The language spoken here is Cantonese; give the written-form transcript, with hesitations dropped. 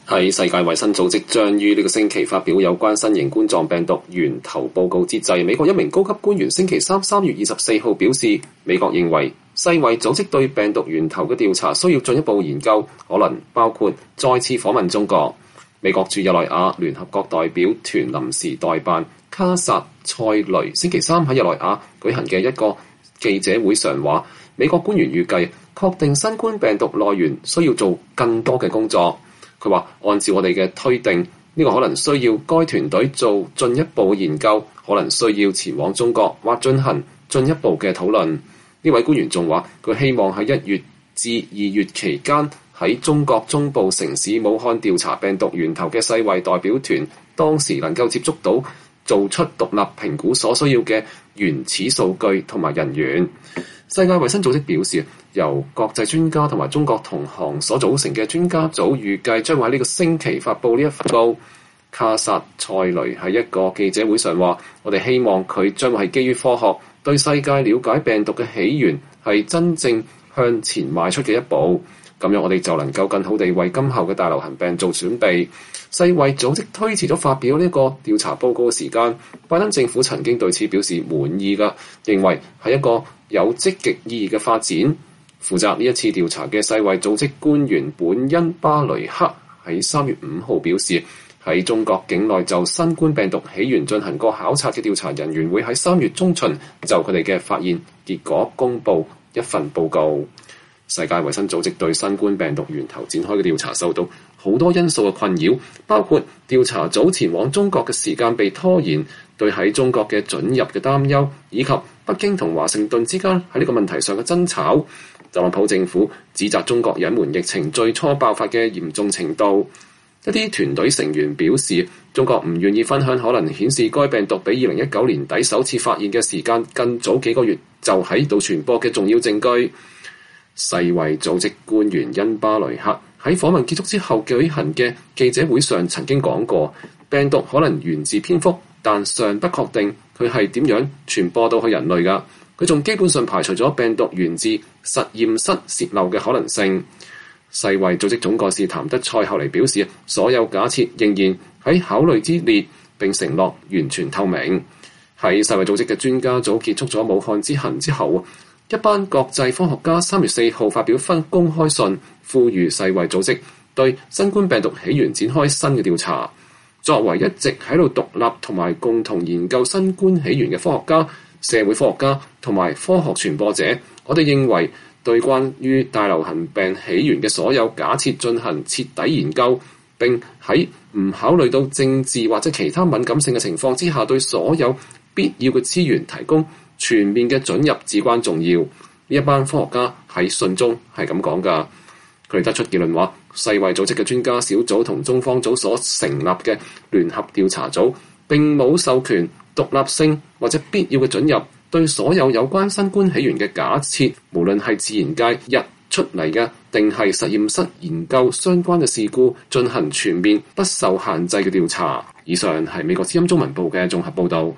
喺世界衛生組織將於呢個星期發表有關新型冠狀病毒源頭報告之際，美國一名高級官員星期3月24號表示，美國認為世衛組織對病毒源頭嘅調查需要進一步研究，可能包括再次訪問中國。美國駐日內瓦聯合國代表團臨時代辦卡薩塞雷星期3喺日內瓦舉行嘅一個記者會上話，美國官員預計確定新冠病毒來源需要做更多嘅工作。佢話：按照我哋嘅推定，呢個可能需要該團隊做進一步研究，可能需要前往中國或進行進一步嘅討論。呢位官員仲話，佢希望喺1月至2月期間喺中國中部城市武漢調查病毒源頭嘅世衛代表團，當時能夠接觸到做出獨立評估所需要嘅原始數據同埋人員。世界衛生組織表示，由國際專家同埋中國同行所組成嘅專家組預計將會喺呢個星期發布呢一份報告。卡薩塞雷喺一個記者會上話：我哋希望佢將會係基於科學，對世界了解病毒嘅起源係真正向前邁出嘅一步。咁樣我哋就能夠更好地為今後嘅大流行病做準備。世衛組織推遲咗發表呢個調查報告嘅時間，拜登政府曾經對此表示滿意㗎，認為係一個有積極意義嘅發展。負責呢一次調查嘅世衛組織官員本恩巴雷克喺3月5號表示，喺中國境內就新冠病毒起源進行過考察嘅調查人員會喺3月中旬就佢哋嘅發現結果公佈一份報告。世界衛生組織對新冠病毒源頭展開嘅調查受到好多因素嘅困擾，包括調查組前往中國嘅時間被拖延，對喺中國嘅准入嘅擔憂，以及北京同華盛頓之間喺呢個問題上嘅爭吵。特朗普政府指責中國隱瞞疫情最初爆發嘅嚴重程度。一啲團隊成員表示，中國唔願意分享可能顯示該病毒比2019年底首次發現嘅時間更早幾個月就喺度傳播嘅重要證據。世衛組織官員恩巴雷克喺訪問結束之後舉行嘅記者會上曾經講過，病毒可能源自蝙蝠，但尚不確定佢係點樣傳播到去人類㗎。佢仲基本上排除咗病毒源自實驗室洩漏嘅可能性。世衛組織總幹事譚德塞後嚟表示，所有假設仍然喺考慮之列，並承諾完全透明。喺世衛組織嘅專家組結束咗武漢之行之後，一班國際科學家3月4號發表份公開信，呼籲世衛組織對新冠病毒起源展開新嘅調查。作為一直喺度獨立同埋共同研究新冠起源嘅科學家、社會科學家同埋科學傳播者，我哋認為對關於大流行病起源嘅所有假設進行徹底研究，並喺唔考慮到政治或者其他敏感性嘅情況之下，對所有必要嘅資源提供全面嘅准入至關重要。呢一班科學家喺信中係咁講㗎，佢哋得出結論話，世衛組織嘅專家小組同中方組所成立嘅聯合調查組並冇授權、獨立性或者必要嘅准入，對所有有關新冠起源嘅假設，無論係自然界日出嚟嘅定係實驗室研究相關嘅事故，進行全面不受限制嘅調查。以上係美國之音中文部嘅綜合報導。